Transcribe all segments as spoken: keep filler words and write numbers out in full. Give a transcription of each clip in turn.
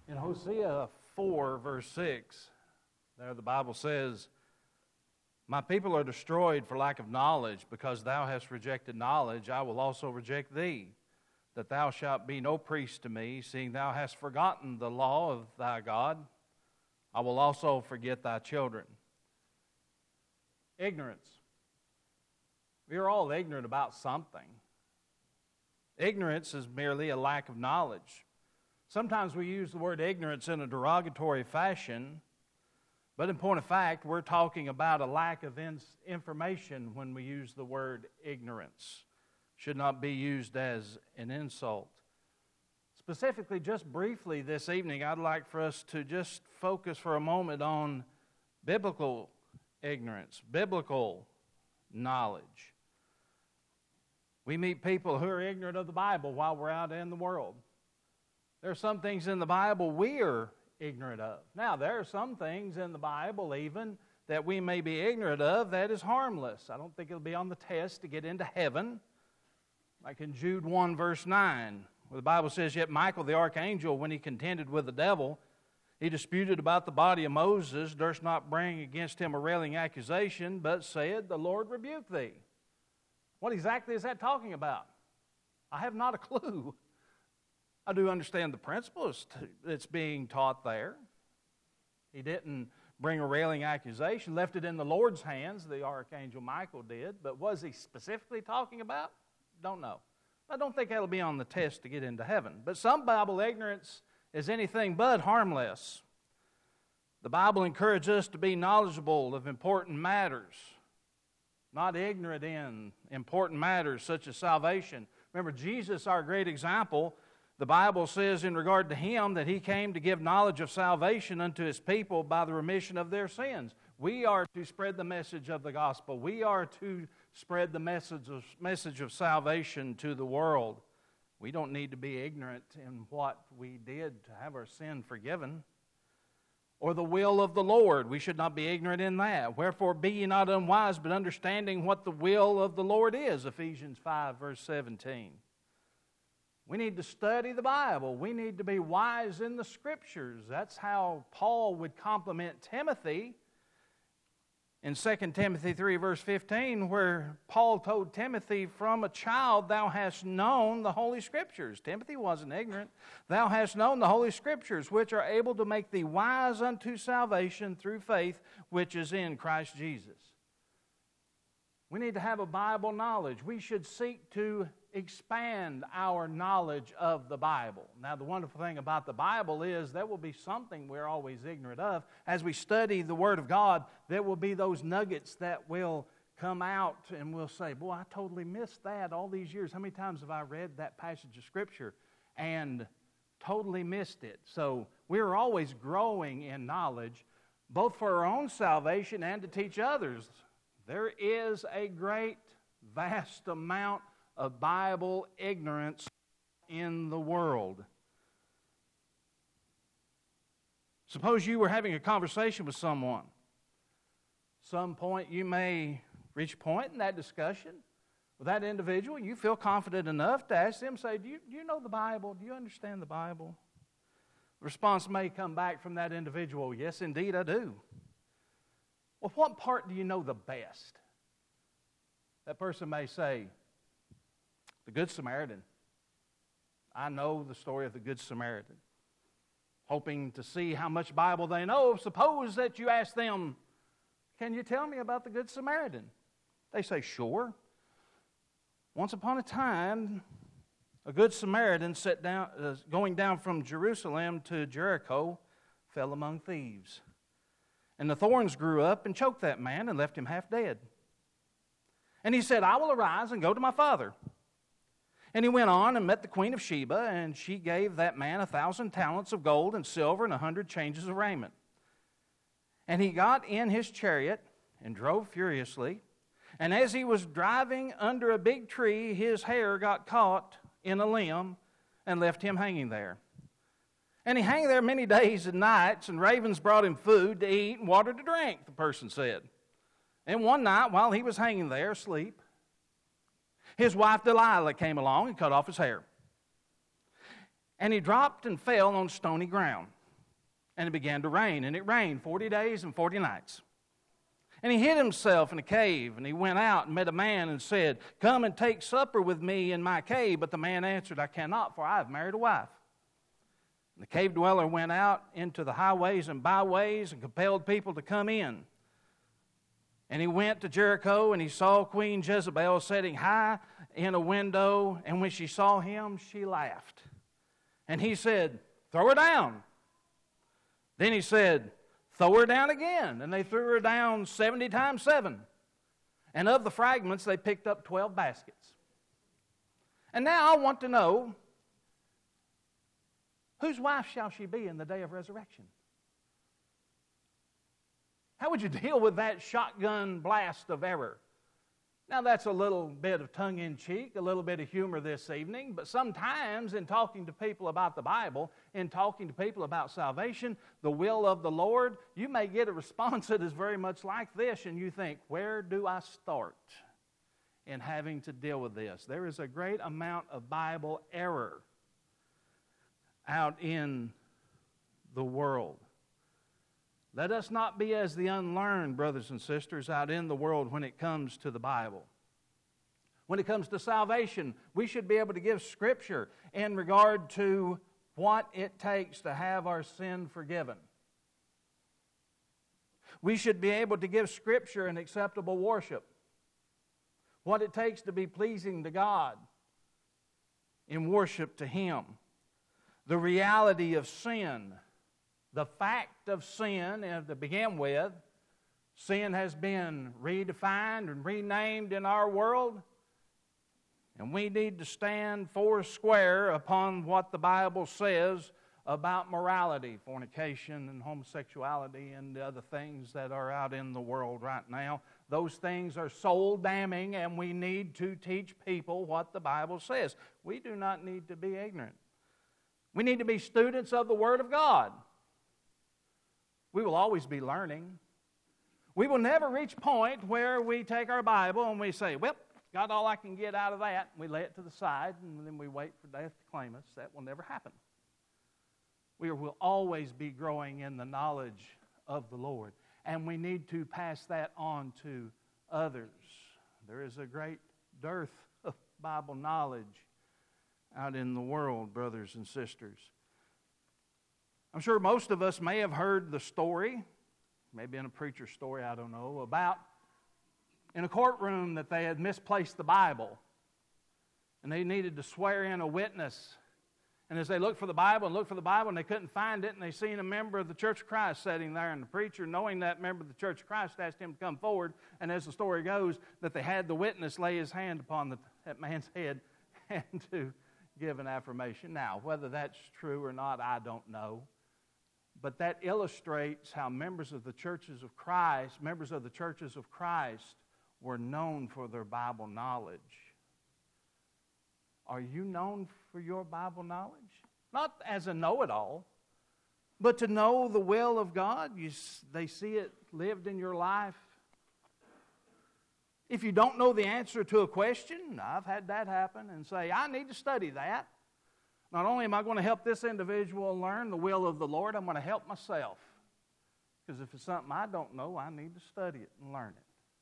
In Hosea four, verse six, there the Bible says, "My people are destroyed for lack of knowledge, because thou hast rejected knowledge, I will also reject thee, that thou shalt be no priest to me, seeing thou hast forgotten the law of thy God, I will also forget thy children." Ignorance. We are all ignorant about something. Ignorance is merely a lack of knowledge. Sometimes we use the word ignorance in a derogatory fashion, but in point of fact, we're talking about a lack of information when we use the word ignorance. Should not be used as an insult. Specifically, just briefly this evening, I'd like for us to just focus for a moment on biblical ignorance, biblical knowledge. We meet people who are ignorant of the Bible while we're out in the world. There are some things in the Bible we are ignorant of. Now, there are some things in the Bible even that we may be ignorant of that is harmless. I don't think it'll be on the test to get into heaven. Like in Jude one, verse nine, where the Bible says, "Yet Michael the archangel, when he contended with the devil, he disputed about the body of Moses, durst not bring against him a railing accusation, but said, The Lord rebuke thee." What exactly is that talking about? I have not a clue. I do understand the principles that's being taught there. He didn't bring a railing accusation, left it in the Lord's hands, the archangel Michael did, but was he specifically talking about? Don't know. I don't think that'll be on the test to get into heaven. But some Bible ignorance is anything but harmless. The Bible encourages us to be knowledgeable of important matters, not ignorant in important matters such as salvation. Remember, Jesus, our great example, the Bible says in regard to him that he came to give knowledge of salvation unto his people by the remission of their sins. We are to spread the message of the gospel. We are to spread the message of, message of salvation to the world. We don't need to be ignorant in what we did to have our sin forgiven. Or the will of the Lord. We should not be ignorant in that. "Wherefore be ye not unwise, but understanding what the will of the Lord is." Ephesians five, verse seventeen. We need to study the Bible. We need to be wise in the Scriptures. That's how Paul would compliment Timothy in Second Timothy three, verse fifteen, where Paul told Timothy, "From a child thou hast known the Holy Scriptures." Timothy wasn't ignorant. "Thou hast known the Holy Scriptures, which are able to make thee wise unto salvation through faith, which is in Christ Jesus." We need to have a Bible knowledge. We should seek to expand our knowledge of the Bible. Now, the wonderful thing about the Bible is there will be something we're always ignorant of. As we study the Word of God, there will be those nuggets that will come out and we'll say, "Boy, I totally missed that all these years. How many times have I read that passage of Scripture and totally missed it?" So we're always growing in knowledge, both for our own salvation and to teach others. There is a great, vast amount of Bible ignorance in the world. Suppose you were having a conversation with someone. Some point you may reach a point in that discussion with that individual. You feel confident enough to ask them, say, do you, do you know the Bible? Do you understand the Bible? The response may come back from that individual, "Yes, indeed, I do." Well, what part do you know the best? That person may say, "The Good Samaritan. I know the story of the Good Samaritan." Hoping to see how much Bible they know, suppose that you ask them, "Can you tell me about the Good Samaritan?" They say, "Sure. Once upon a time, a Good Samaritan set down, uh, going down from Jerusalem to Jericho, fell among thieves. And the thorns grew up and choked that man and left him half dead. And he said, I will arise and go to my father. And he went on and met the queen of Sheba, and she gave that man a thousand talents of gold and silver and a hundred changes of raiment. And he got in his chariot and drove furiously. And as he was driving under a big tree, his hair got caught in a limb and left him hanging there. And he hung there many days and nights, and ravens brought him food to eat and water to drink, the person said. And one night, while he was hanging there asleep, his wife Delilah came along and cut off his hair. And he dropped and fell on stony ground. And it began to rain, and it rained forty days and forty nights. And he hid himself in a cave, and he went out and met a man and said, "Come and take supper with me in my cave." But the man answered, "I cannot, for I have married a wife." And the cave dweller went out into the highways and byways and compelled people to come in. And he went to Jericho, and he saw Queen Jezebel sitting high in a window, and when she saw him, she laughed. And he said, "Throw her down." Then he said, "Throw her down again." And they threw her down seventy times seven. And of the fragments, they picked up twelve baskets. And now I want to know, whose wife shall she be in the day of resurrection? How would you deal with that shotgun blast of error? Now, that's a little bit of tongue-in-cheek, a little bit of humor this evening, but sometimes in talking to people about the Bible, in talking to people about salvation, the will of the Lord, you may get a response that is very much like this, and you think, where do I start in having to deal with this? There is a great amount of Bible error out in the world. Let us not be as the unlearned, brothers and sisters, out in the world when it comes to the Bible. When it comes to salvation, we should be able to give Scripture in regard to what it takes to have our sin forgiven. We should be able to give Scripture an acceptable worship. What it takes to be pleasing to God in worship to Him. The reality of sin. The fact of sin, and to begin with, sin has been redefined and renamed in our world, and we need to stand four square upon what the Bible says about morality, fornication and homosexuality and the other things that are out in the world right now. Those things are soul damning, and we need to teach people what the Bible says. We do not need to be ignorant. We need to be students of the Word of God. We will always be learning. We will never reach a point where we take our Bible and we say, "Well, got all I can get out of that." We lay it to the side and then we wait for death to claim us. That will never happen. We will always be growing in the knowledge of the Lord. And we need to pass that on to others. There is a great dearth of Bible knowledge out in the world, brothers and sisters. I'm sure most of us may have heard the story, maybe in a preacher's story, I don't know, about in a courtroom that they had misplaced the Bible and they needed to swear in a witness. And as they looked for the Bible and looked for the Bible and they couldn't find it, and they seen a member of the Church of Christ sitting there, and the preacher, knowing that member of the Church of Christ, asked him to come forward, and as the story goes, that they had the witness lay his hand upon the, that man's head and to give an affirmation. Now, whether that's true or not, I don't know. But that illustrates how members of the churches of Christ, members of the churches of Christ, were known for their Bible knowledge. Are you known for your Bible knowledge? Not as a know-it-all, but to know the will of God. You, they see it lived in your life. If you don't know the answer to a question, I've had that happen, and say, I need to study that. Not only am I going to help this individual learn the will of the Lord, I'm going to help myself. Because if it's something I don't know, I need to study it and learn it.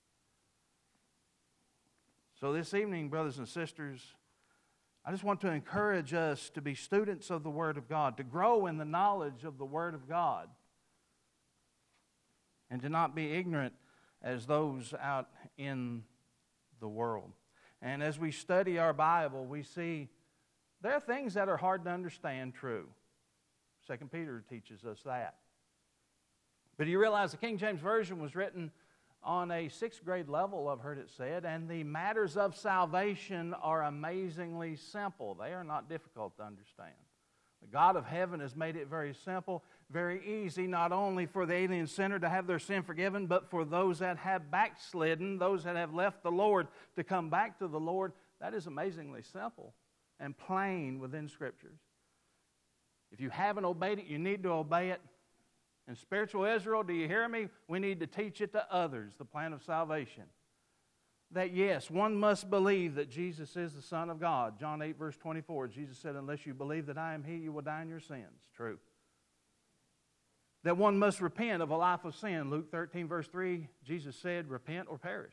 So this evening, brothers and sisters, I just want to encourage us to be students of the Word of God, to grow in the knowledge of the Word of God, and to not be ignorant as those out in the world. And as we study our Bible, we see there are things that are hard to understand, true. Second Peter teaches us that. But do you realize the King James Version was written on a sixth grade level, I've heard it said, and the matters of salvation are amazingly simple. They are not difficult to understand. The God of heaven has made it very simple, very easy, not only for the alien sinner to have their sin forgiven, but for those that have backslidden, those that have left the Lord to come back to the Lord. That is amazingly simple and plain within Scriptures. If you haven't obeyed it, you need to obey it. And spiritual Israel, do you hear me? We need to teach it to others, the plan of salvation. That yes, one must believe that Jesus is the Son of God. John eight, verse twenty-four, Jesus said, unless you believe that I am He, you will die in your sins. True. that one must repent of a life of sin. Luke thirteen, verse three, Jesus said, repent or perish.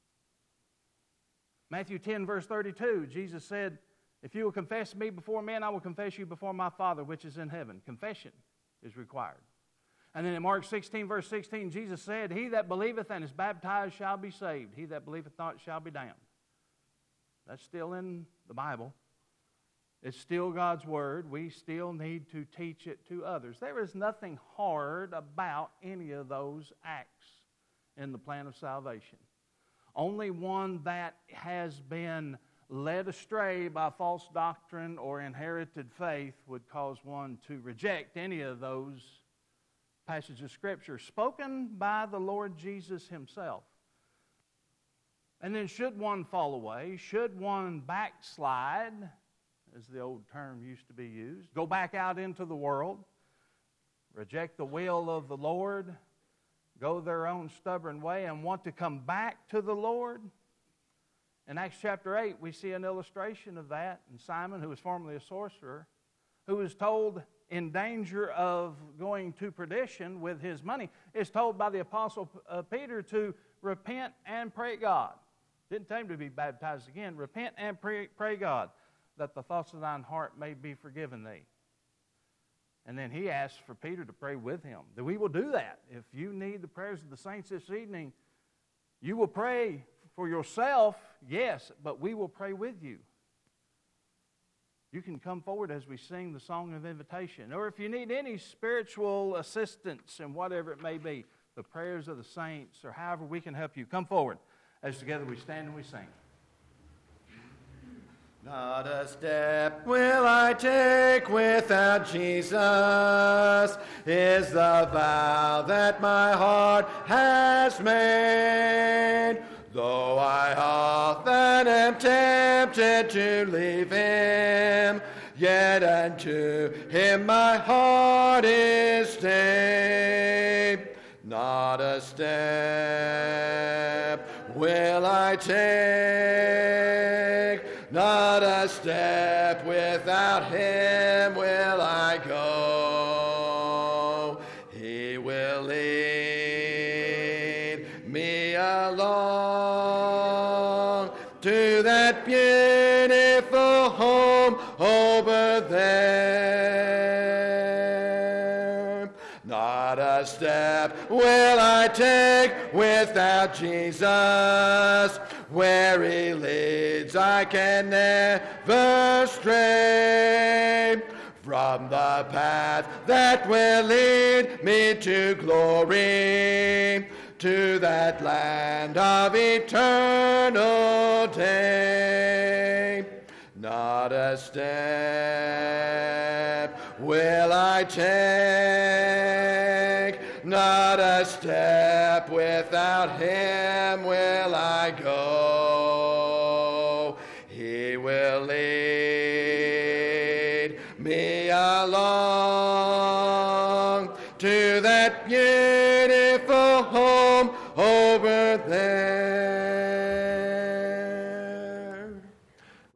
Matthew ten, verse thirty-two, Jesus said, if you will confess me before men, I will confess you before my Father which is in heaven. Confession is required. And then in Mark sixteen, verse sixteen, Jesus said, he that believeth and is baptized shall be saved. He that believeth not shall be damned. That's still in the Bible. It's still God's Word. We still need to teach it to others. There is nothing hard about any of those acts in the plan of salvation. Only one that has been led astray by false doctrine or inherited faith would cause one to reject any of those passages of Scripture spoken by the Lord Jesus Himself. And then should one fall away, should one backslide, as the old term used to be used, go back out into the world, reject the will of the Lord, go their own stubborn way, and want to come back to the Lord. In Acts chapter eight, we see an illustration of that. And Simon, who was formerly a sorcerer, who was told in danger of going to perdition with his money, is told by the Apostle uh, Peter to repent and pray God. Didn't tell him to be baptized again. Repent and pray, pray God, that the thoughts of thine heart may be forgiven thee. And then he asked for Peter to pray with him. That we will do that. If you need the prayers of the saints this evening, you will pray for yourself, yes, but we will pray with you. You can come forward as we sing the song of invitation. Or if you need any spiritual assistance in whatever it may be, the prayers of the saints, or however we can help you, come forward as together we stand and we sing. Not a step will I take without Jesus, is the vow that my heart has made. Though I often am tempted to leave Him, yet unto Him my heart is stayed. Not a step will I take, not a step without Him will I go. He will lead me along to that beautiful home over there. Not a step will I take without Jesus. Where He leads I can never stray from the path that will lead me to glory, to that land of eternal day. Not a step will I take, not a step without Him will I go. He will lead me along to that beautiful home